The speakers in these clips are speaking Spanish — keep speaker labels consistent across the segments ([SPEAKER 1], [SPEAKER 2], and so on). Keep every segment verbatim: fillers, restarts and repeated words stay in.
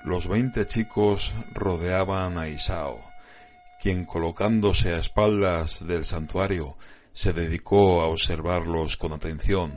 [SPEAKER 1] Los veinte chicos rodeaban a Isao, quien colocándose a espaldas del santuario se dedicó a observarlos con atención.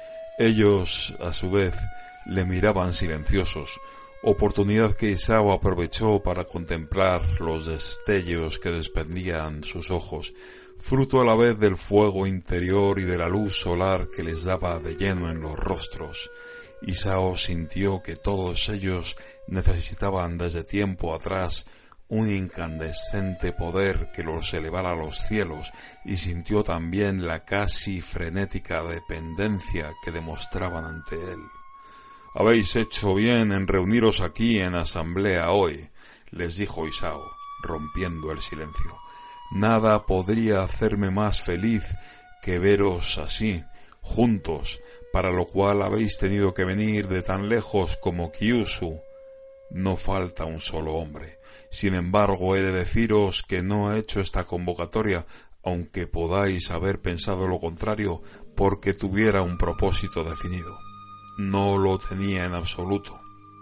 [SPEAKER 1] Ellos, a su vez, le miraban silenciosos, oportunidad que Isao aprovechó para contemplar los destellos que desprendían sus ojos, fruto a la vez del fuego interior y de la luz solar que les daba de lleno en los rostros. Isao sintió que todos ellos necesitaban desde tiempo atrás un incandescente poder que los elevara a los cielos, y sintió también la casi frenética dependencia que demostraban ante él. «Habéis hecho bien en reuniros aquí en asamblea hoy», les dijo Isao, rompiendo el silencio. «Nada podría hacerme más feliz que veros así, juntos, para lo cual habéis tenido que venir de tan lejos como Kyushu. No falta un solo hombre. Sin embargo, he de deciros que no he hecho esta convocatoria, aunque podáis haber pensado lo contrario, porque tuviera un propósito definido. No lo tenía en absoluto.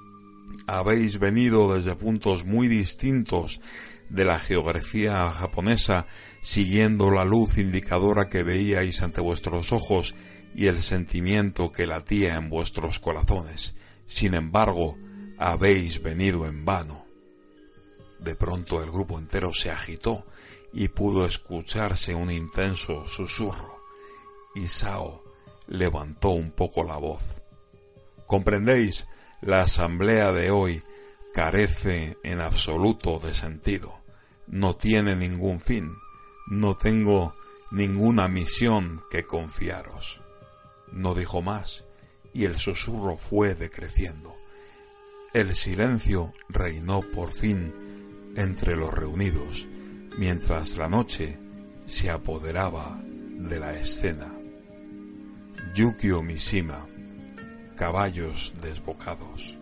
[SPEAKER 1] Habéis venido desde puntos muy distintos de la geografía japonesa, siguiendo la luz indicadora que veíais ante vuestros ojos y el sentimiento que latía en vuestros corazones. Sin embargo, habéis venido en vano». De pronto el grupo entero se agitó y pudo escucharse un intenso susurro. Isao levantó un poco la voz. «¿Comprendéis? La asamblea de hoy carece en absoluto de sentido. No tiene ningún fin. No tengo ninguna misión que confiaros». No dijo más, y el susurro fue decreciendo. El silencio reinó por fin entre los reunidos, mientras la noche se apoderaba de la escena. Yukio Mishima, Caballos desbocados.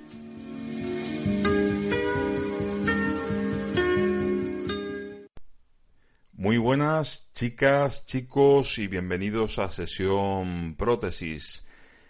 [SPEAKER 1] Muy buenas, chicas, chicos, y bienvenidos a Sesión Prótesis.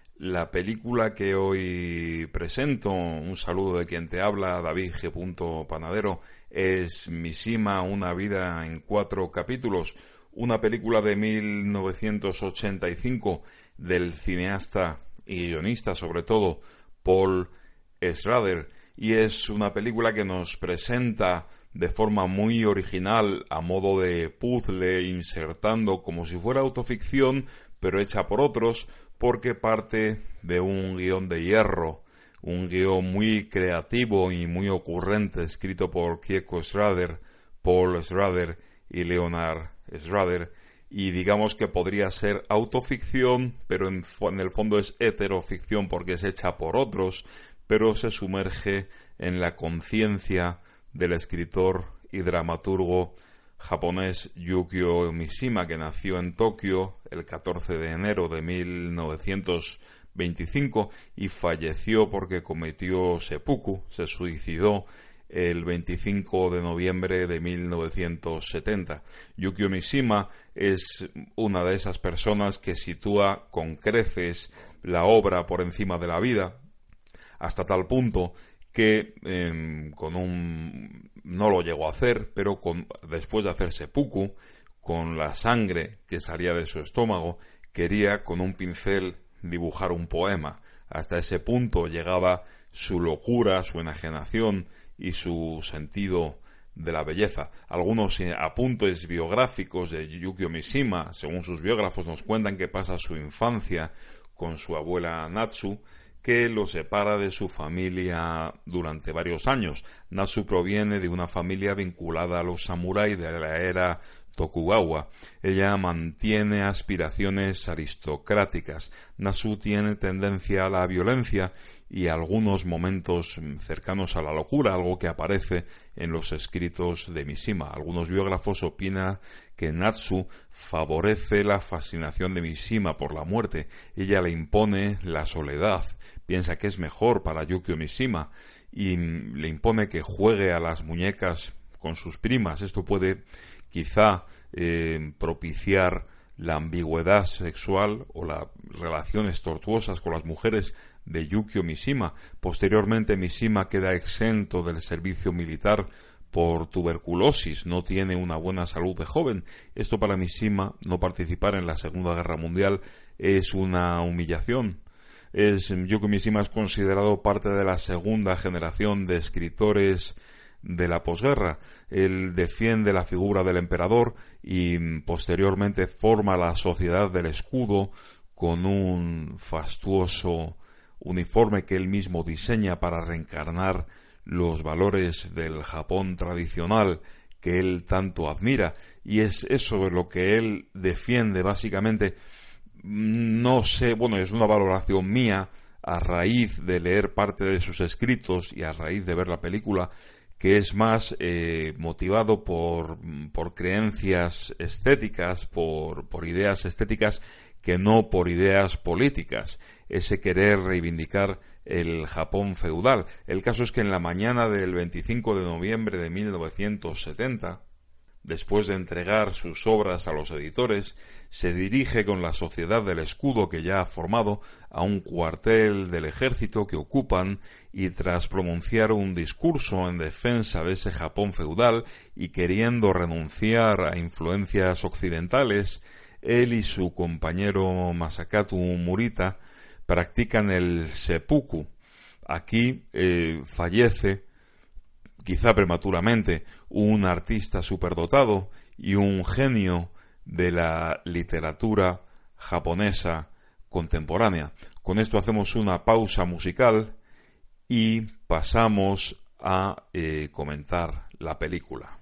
[SPEAKER 1] La película que hoy presento, un saludo de quien te habla, David G. Panadero, es Mishima, una vida en cuatro capítulos, una película de mil novecientos ochenta y cinco del cineasta y guionista, sobre todo, Paul Schrader, y es una película que nos presenta de forma muy original, a modo de puzzle, insertando como si fuera autoficción, pero hecha por otros, porque parte de un guión de hierro, un guión muy creativo y muy ocurrente, escrito por Kieko Schrader, Paul Schrader y Leonard Schrader, y digamos que podría ser autoficción, pero en, en el fondo es heteroficción porque es hecha por otros, pero se sumerge en la conciencia del escritor y dramaturgo japonés Yukio Mishima, que nació en Tokio el catorce de enero de mil novecientos veinticinco y falleció porque cometió seppuku, se suicidó el veinticinco de noviembre de mil novecientos setenta. Yukio Mishima es una de esas personas que sitúa con creces la obra por encima de la vida, hasta tal punto que eh, con un no lo llegó a hacer, pero con, después de hacer seppuku, con la sangre que salía de su estómago, quería con un pincel dibujar un poema. Hasta ese punto llegaba su locura, su enajenación y su sentido de la belleza. Algunos apuntes biográficos de Yukio Mishima, según sus biógrafos, nos cuentan que pasa su infancia con su abuela Natsu, que lo separa de su familia durante varios años. Natsu proviene de una familia vinculada a los samuráis de la era Tokugawa. Ella mantiene aspiraciones aristocráticas. Natsu tiene tendencia a la violencia y algunos momentos cercanos a la locura, algo que aparece en los escritos de Mishima. Algunos biógrafos opinan que Natsu favorece la fascinación de Mishima por la muerte. Ella le impone la soledad, piensa que es mejor para Yukio Mishima y le impone que juegue a las muñecas con sus primas. Esto puede quizá eh, propiciar la ambigüedad sexual o las relaciones tortuosas con las mujeres de Yukio Mishima. Posteriormente Mishima queda exento del servicio militar por tuberculosis, no tiene una buena salud de joven. Esto para Mishima, no participar en la Segunda Guerra Mundial, es una humillación. Es, Yukio Mishima es considerado parte de la segunda generación de escritores de la posguerra. Él defiende la figura del emperador y posteriormente forma la Sociedad del Escudo con un fastuoso uniforme que él mismo diseña para reencarnar los valores del Japón tradicional que él tanto admira, y es eso lo que él defiende básicamente. No sé, bueno, es una valoración mía a raíz de leer parte de sus escritos y a raíz de ver la película, que es más eh, motivado por, por creencias estéticas, por, por ideas estéticas, que no por ideas políticas, ese querer reivindicar el Japón feudal. El caso es que en la mañana del veinticinco de noviembre de mil novecientos setenta, después de entregar sus obras a los editores, se dirige con la Sociedad del Escudo que ya ha formado a un cuartel del ejército que ocupan, y tras pronunciar un discurso en defensa de ese Japón feudal y queriendo renunciar a influencias occidentales, él y su compañero Masakatsu Murita practican el seppuku. Aquí eh, fallece, quizá prematuramente, un artista superdotado y un genio de la literatura japonesa contemporánea. Con esto hacemos una pausa musical y pasamos a eh, comentar la película.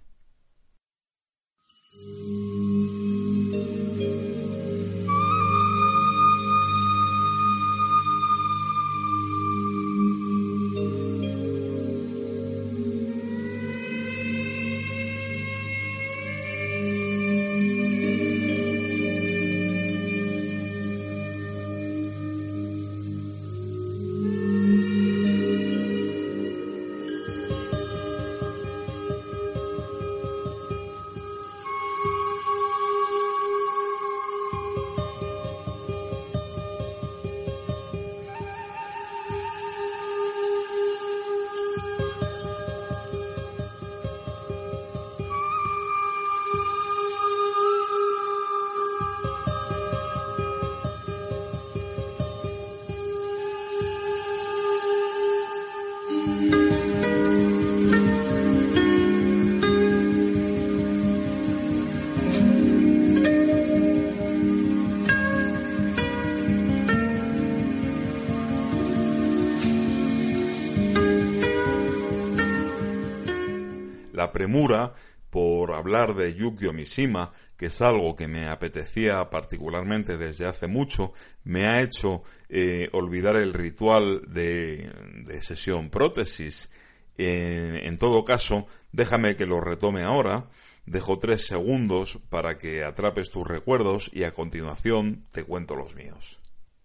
[SPEAKER 1] La premura por hablar de Yukio Mishima, que es algo que me apetecía particularmente desde hace mucho, me ha hecho eh, olvidar el ritual de, de sesión prótesis. Eh, en todo caso, déjame que lo retome ahora. Dejo tres segundos para que atrapes tus recuerdos y a continuación te cuento los míos.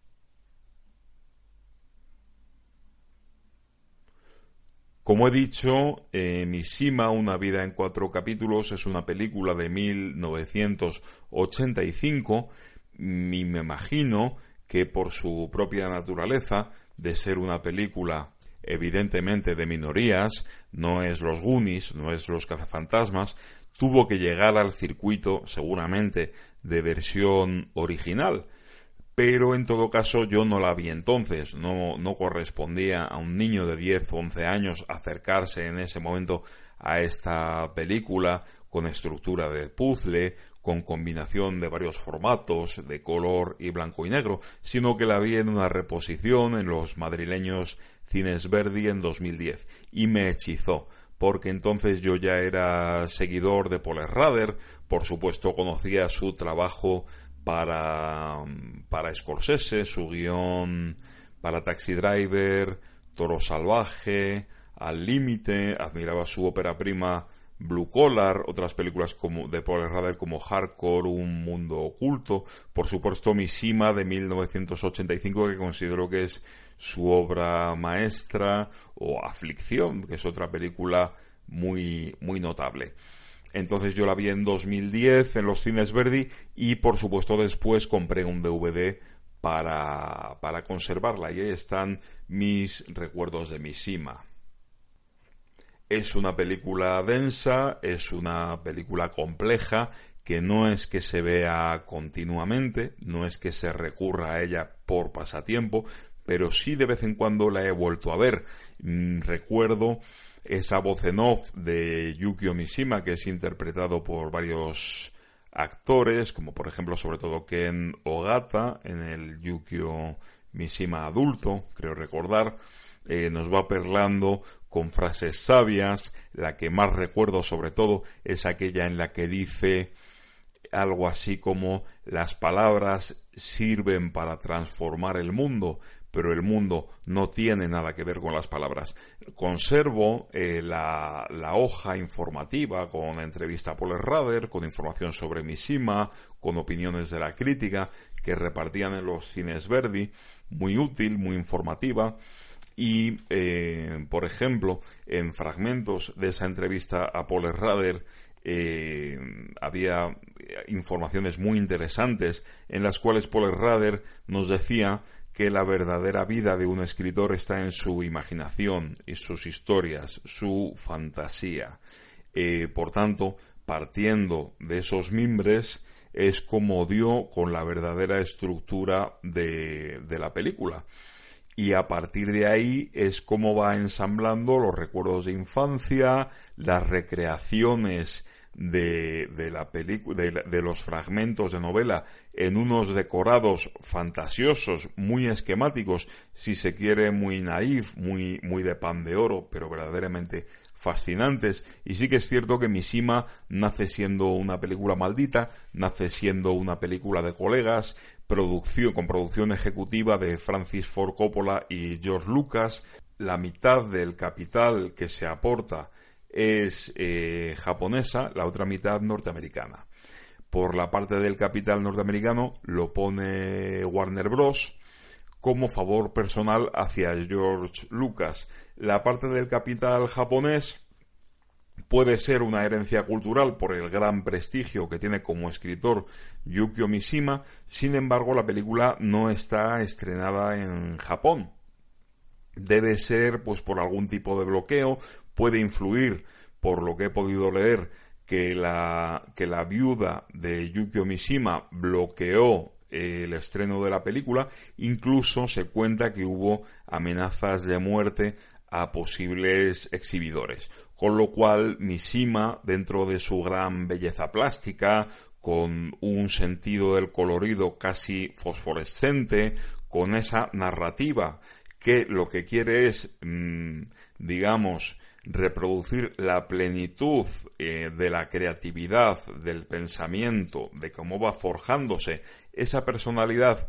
[SPEAKER 1] Como he dicho, eh, Mishima, una vida en cuatro capítulos, es una película de mil novecientos ochenta y cinco y me imagino que por su propia naturaleza de ser una película evidentemente de minorías, no es Los Goonies, no es Los Cazafantasmas, tuvo que llegar al circuito seguramente de versión original. Pero en todo caso yo no la vi entonces, no, no correspondía a un niño de diez o once años acercarse en ese momento a esta película con estructura de puzzle, con combinación de varios formatos, de color y blanco y negro, sino que la vi en una reposición en los madrileños Cines Verdi en dos mil diez y me hechizó, porque entonces yo ya era seguidor de Paul Schrader, por supuesto conocía su trabajo para, para Scorsese, su guión para Taxi Driver, Toro Salvaje, Al Límite, admiraba su ópera prima Blue Collar, otras películas como de Paul Schrader como Hardcore, Un Mundo Oculto, por supuesto Mishima de mil novecientos ochenta y cinco, que considero que es su obra maestra, o Aflicción, que es otra película muy, muy notable. Entonces yo la vi en dos mil diez en los cines Verdi y por supuesto después compré un D V D para, para conservarla, y ahí están mis recuerdos de Mishima. Es una película densa, es una película compleja, que no es que se vea continuamente, no es que se recurra a ella por pasatiempo, pero sí de vez en cuando la he vuelto a ver. Mm, recuerdo esa voz en off de Yukio Mishima, que es interpretado por varios actores, como por ejemplo sobre todo Ken Ogata en el Yukio Mishima adulto, creo recordar. Eh, nos va perlando con frases sabias. La que más recuerdo sobre todo es aquella en la que dice algo así como: las palabras sirven para transformar el mundo, pero el mundo no tiene nada que ver con las palabras. Conservo eh, la, la hoja informativa con entrevista a Paul Schrader, con información sobre Mishima, con opiniones de la crítica que repartían en los cines Verdi, muy útil, muy informativa. Y, eh, por ejemplo, en fragmentos de esa entrevista a Paul Schrader eh, había informaciones muy interesantes en las cuales Paul Schrader nos decía que la verdadera vida de un escritor está en su imaginación y sus historias, su fantasía. Eh, por tanto, partiendo de esos mimbres, es como dio con la verdadera estructura de, de la película. Y a partir de ahí es como va ensamblando los recuerdos de infancia, las recreaciones de, de la película, de, de los fragmentos de novela en unos decorados fantasiosos, muy esquemáticos, si se quiere muy naif, muy, muy de pan de oro, pero verdaderamente fascinantes. Y sí que es cierto que Mishima nace siendo una película maldita, nace siendo una película de colegas, producción, con producción ejecutiva de Francis Ford Coppola y George Lucas. La mitad del capital que se aporta es eh, japonesa, la otra mitad norteamericana. Por la parte del capital norteamericano lo pone Warner Bros. Como favor personal hacia George Lucas. La parte del capital japonés puede ser una herencia cultural por el gran prestigio que tiene como escritor Yukio Mishima. Sin embargo, la película no está estrenada en Japón. Debe ser pues por algún tipo de bloqueo. Puede influir, por lo que he podido leer, que la, que la viuda de Yukio Mishima bloqueó el estreno de la película. Incluso se cuenta que hubo amenazas de muerte a posibles exhibidores, con lo cual Mishima, dentro de su gran belleza plástica, con un sentido del colorido casi fosforescente, con esa narrativa que lo que quiere es, mmm, digamos, reproducir la plenitud eh, de la creatividad, del pensamiento, de cómo va forjándose esa personalidad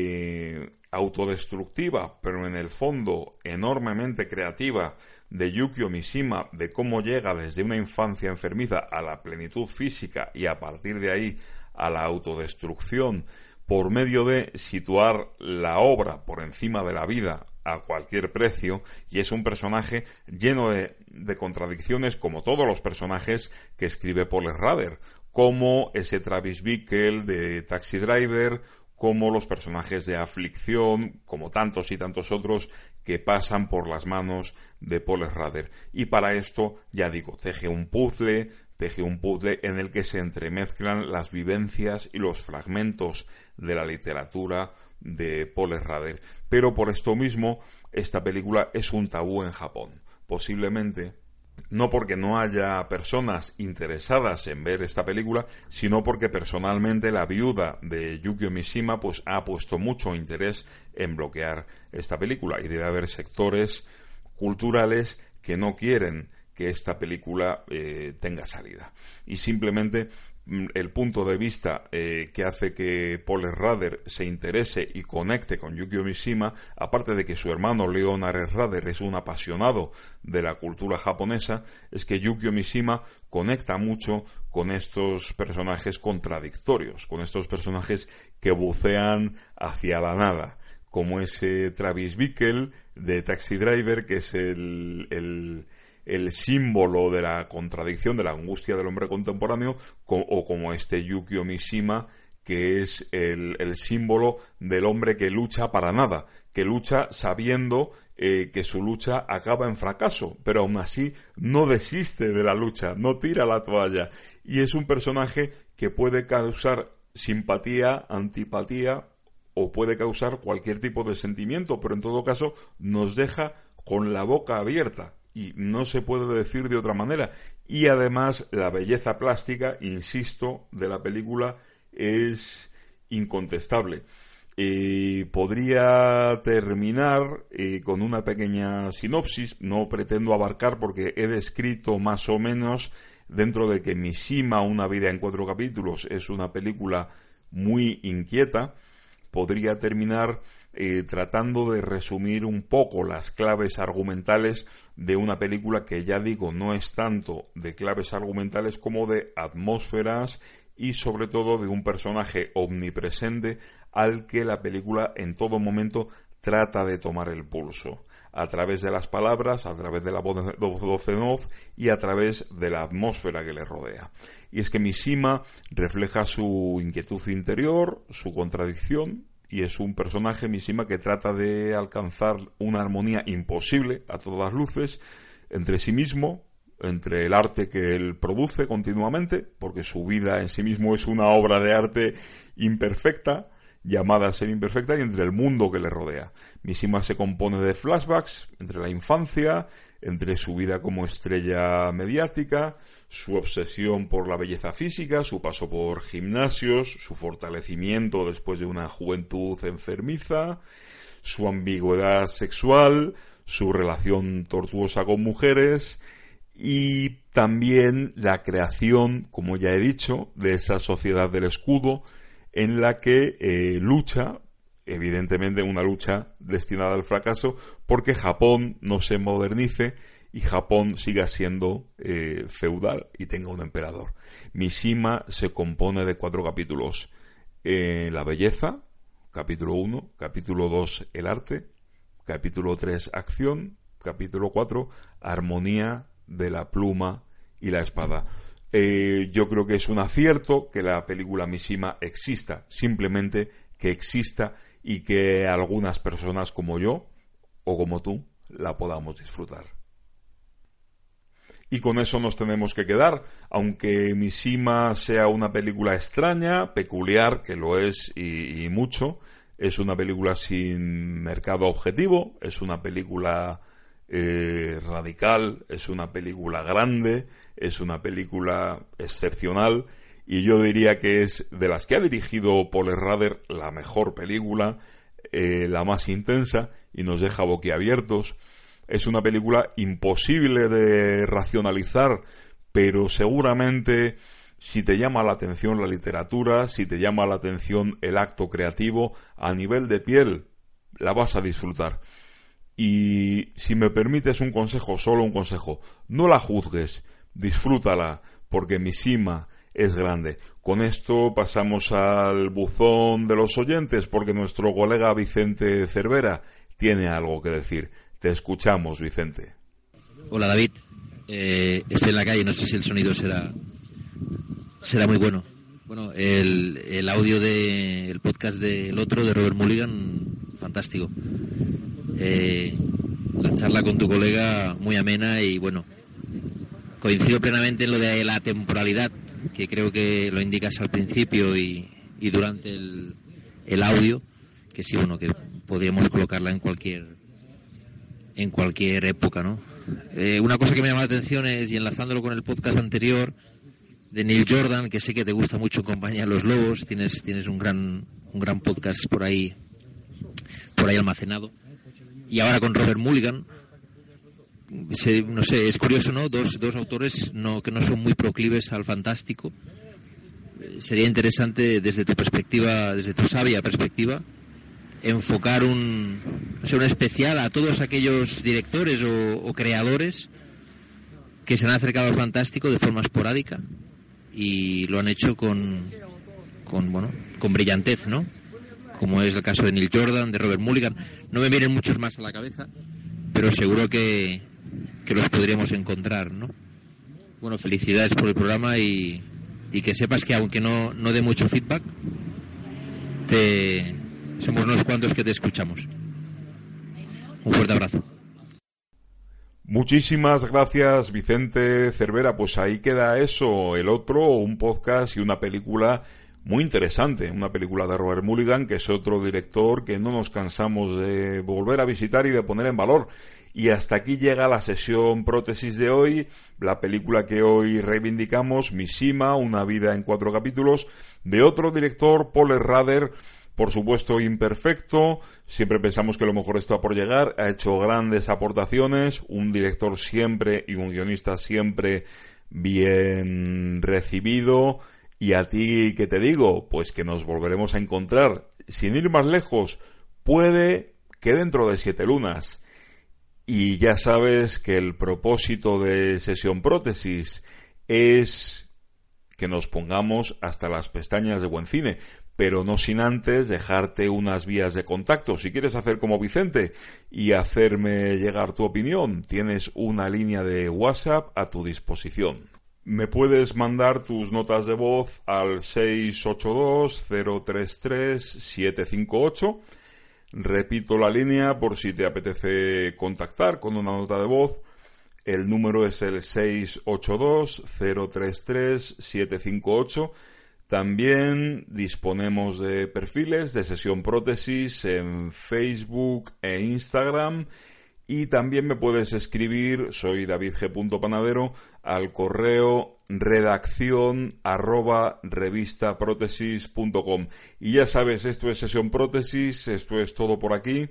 [SPEAKER 1] eh, autodestructiva, pero en el fondo enormemente creativa, de Yukio Mishima, de cómo llega desde una infancia enfermiza a la plenitud física y a partir de ahí a la autodestrucción, por medio de situar la obra por encima de la vida a cualquier precio. Y es un personaje lleno de, de contradicciones, como todos los personajes que escribe Paul Schrader, como ese Travis Bickle de Taxi Driver, como los personajes de Aflicción, como tantos y tantos otros que pasan por las manos de Paul Schrader. Y para esto, ya digo, teje un puzzle, teje un puzzle en el que se entremezclan las vivencias y los fragmentos de la literatura de Paul Schrader. Pero por esto mismo, esta película es un tabú en Japón. Posiblemente no porque no haya personas interesadas en ver esta película, sino porque personalmente la viuda de Yukio Mishima pues ha puesto mucho interés en bloquear esta película, y debe haber sectores culturales que no quieren que esta película eh, tenga salida. Y simplemente el punto de vista eh, que hace que Paul Schrader se interese y conecte con Yukio Mishima, aparte de que su hermano Leonard Schrader es un apasionado de la cultura japonesa, es que Yukio Mishima conecta mucho con estos personajes contradictorios, con estos personajes que bucean hacia la nada, como ese Travis Bickle de Taxi Driver, que es el... el el símbolo de la contradicción, de la angustia del hombre contemporáneo, o como este Yukio Mishima, que es el, el símbolo del hombre que lucha para nada, que lucha sabiendo eh, que su lucha acaba en fracaso, pero aún así no desiste de la lucha, no tira la toalla, y es un personaje que puede causar simpatía, antipatía, o puede causar cualquier tipo de sentimiento, pero en todo caso nos deja con la boca abierta, y no se puede decir de otra manera. Y además la belleza plástica, insisto, de la película es incontestable. Eh, podría terminar eh, con una pequeña sinopsis, no pretendo abarcar porque he descrito más o menos, dentro de que Mishima, una vida en cuatro capítulos, es una película muy inquieta. Podría terminar eh, tratando de resumir un poco las claves argumentales de una película que, ya digo, no es tanto de claves argumentales como de atmósferas y sobre todo de un personaje omnipresente al que la película en todo momento trata de tomar el pulso, a través de las palabras, a través de la voz en off y a través de la atmósfera que le rodea. Y es que Mishima refleja su inquietud interior, su contradicción, y es un personaje, Mishima, que trata de alcanzar una armonía imposible a todas luces entre sí mismo, entre el arte que él produce continuamente, porque su vida en sí mismo es una obra de arte imperfecta, llamada a ser imperfecta, y entre el mundo que le rodea. Mishima se compone de flashbacks entre la infancia, entre su vida como estrella mediática, su obsesión por la belleza física, su paso por gimnasios, su fortalecimiento después de una juventud enfermiza, su ambigüedad sexual, su relación tortuosa con mujeres, y también la creación, como ya he dicho, de esa sociedad del escudo en la que eh, lucha, evidentemente una lucha destinada al fracaso, porque Japón no se modernice y Japón siga siendo eh, feudal y tenga un emperador. Mishima se compone de cuatro capítulos. Eh, la belleza, capítulo uno, capítulo dos, el arte, capítulo tres, acción, capítulo cuatro, armonía de la pluma y la espada. Eh, yo creo que es un acierto que la película Mishima exista, simplemente que exista y que algunas personas como yo o como tú la podamos disfrutar. Y con eso nos tenemos que quedar, aunque Mishima sea una película extraña, peculiar, que lo es y, y mucho. Es una película sin mercado objetivo, es una película Eh, radical, es una película grande, es una película excepcional, y yo diría que es de las que ha dirigido Paul Schrader la mejor película, eh, la más intensa, y nos deja boquiabiertos. Es una película imposible de racionalizar, pero seguramente si te llama la atención la literatura, si te llama la atención el acto creativo, a nivel de piel la vas a disfrutar. Y si me permites un consejo, solo un consejo, no la juzgues, disfrútala, porque Mishima es grande. Con esto pasamos al buzón de los oyentes, porque nuestro colega Vicente Cervera tiene algo que decir. Te escuchamos, Vicente.
[SPEAKER 2] Hola, David. Eh, estoy en la calle, no sé si el sonido será será muy bueno. Bueno, el, el audio del podcast del otro, de Robert Mulligan, fantástico. Eh, la charla con tu colega muy amena y bueno, coincido plenamente en lo de la temporalidad, que creo que lo indicas al principio y, y durante el, el audio, que sí, bueno, que podríamos colocarla en cualquier en cualquier época, ¿no? Eh, una cosa que me llama la atención es, y enlazándolo con el podcast anterior de Neil Jordan, que sé que te gusta mucho en Compañía de los Lobos, tienes tienes un gran un gran podcast por ahí por ahí almacenado. Y ahora con Robert Mulligan, se, no sé, es curioso, ¿no? Dos, dos autores no, que no son muy proclives al fantástico. Eh, sería interesante, desde tu perspectiva, desde tu sabia perspectiva, enfocar un, no sé, un especial a todos aquellos directores o, o creadores que se han acercado al fantástico de forma esporádica y lo han hecho con, con bueno, con brillantez, ¿no? Como es el caso de Neil Jordan, de Robert Mulligan. No me vienen muchos más a la cabeza, pero seguro que, que los podríamos encontrar, ¿no? Bueno, felicidades por el programa y, y que sepas que aunque no, no dé mucho feedback, te, somos unos cuantos que te escuchamos. Un fuerte abrazo.
[SPEAKER 1] Muchísimas gracias, Vicente Cervera. Pues ahí queda eso, El Otro, un podcast y una película muy interesante, una película de Robert Mulligan, que es otro director que no nos cansamos de volver a visitar y de poner en valor. Y hasta aquí llega la sesión Prótesis de hoy, la película que hoy reivindicamos, Mishima, una vida en cuatro capítulos, de otro director, Paul Schrader, por supuesto imperfecto, siempre pensamos que lo mejor está por llegar, ha hecho grandes aportaciones, un director siempre y un guionista siempre bien recibido. Y a ti, ¿qué te digo? Pues que nos volveremos a encontrar, sin ir más lejos, puede que dentro de siete lunas. Y ya sabes que el propósito de Sesión Prótesis es que nos pongamos hasta las pestañas de buen cine, pero no sin antes dejarte unas vías de contacto. Si quieres hacer como Vicente y hacerme llegar tu opinión, tienes una línea de WhatsApp a tu disposición. Me puedes mandar tus notas de voz al seis ocho dos cero tres tres siete cinco ocho. Repito la línea por si te apetece contactar con una nota de voz. El número es el seis ocho dos cero tres tres siete cinco ocho. También disponemos de perfiles de Sesión Prótesis en Facebook e Instagram. Y también me puedes escribir, soy David G. Panadero, al correo redacción arroba revistaprotesis punto com. Y ya sabes, esto es Sesión Prótesis, esto es todo por aquí.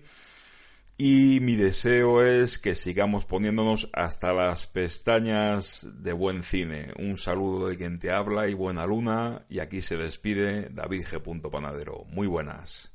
[SPEAKER 1] Y mi deseo es que sigamos poniéndonos hasta las pestañas de buen cine. Un saludo de quien te habla y buena luna. Y aquí se despide David G. Panadero. Muy buenas.